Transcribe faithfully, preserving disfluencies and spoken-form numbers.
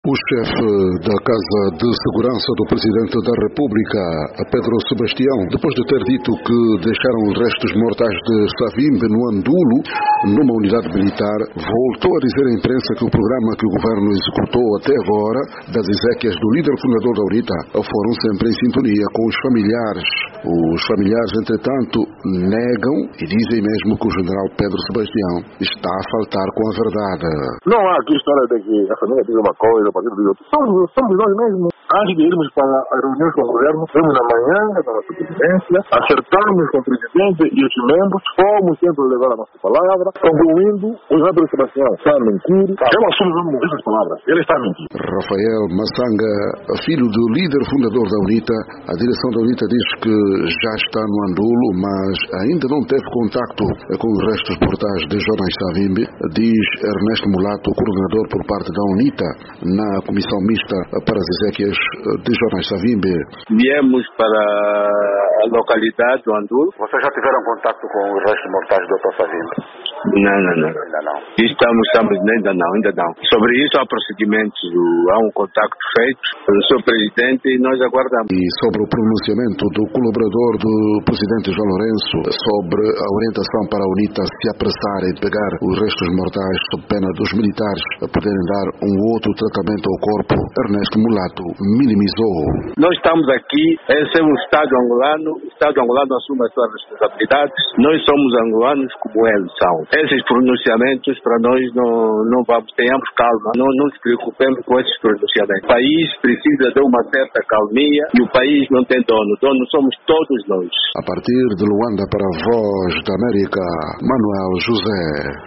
O chefe da Casa de Segurança do Presidente da República, Pedro Sebastião, depois de ter dito que deixaram os restos mortais de Savimbi no Andulo, numa unidade militar, voltou a dizer à imprensa que o programa que o governo executou até agora, das exéquias do líder fundador da UNITA, foram sempre em sintonia com os familiares. Os familiares, entretanto, negam e dizem mesmo que o general Pedro Sebastião está a faltar com a verdade. Não há aqui história de que a família diz uma coisa, o partido diz outra. Somos, somos nós mesmos. Antes de irmos para as reuniões com o governo, fomos na manhã da nossa presidência, acertamos com o presidente e os membros, fomos sempre levar a nossa palavra, concluindo, o general Pedro Sebastião está a mentir. Eu assumo essas palavras, ele está a mentir. Rafael Massanga, filho do líder fundador da UNITA, a direção da UNITA diz que já está no Andulo, mas ainda não teve contacto com os restos mortais de Jonas Savimbi, diz Ernesto Mulato, coordenador por parte da UNITA na Comissão Mista para as Exéquias de Jonas Savimbi. Viemos para a localidade do Andulo. Vocês já tiveram contato com os restos mortais do doutor Savimbi? Não, não, não. Ainda não. Estamos, estamos, ainda não, ainda não. Sobre isso há procedimentos, há um contacto feito pelo seu presidente e nós aguardamos. E sobre o pronunciamento do colaborador do presidente João Lourenço sobre a orientação para a UNITA se apressar em pegar os restos mortais sob pena dos militares a poderem dar um outro tratamento ao corpo, Ernesto Mulato minimizou. Nós estamos aqui, esse é um Estado angolano, o Estado angolano assume as suas responsabilidades, nós somos angolanos como eles são. Esses pronunciamentos para nós não, não vamos, tenhamos calma, não nos preocupemos com esses pronunciamentos. O país precisa de uma certa calmia e o país não tem dono, dono somos todos nós. A partir de Luanda para a Voz da América, Manuel José.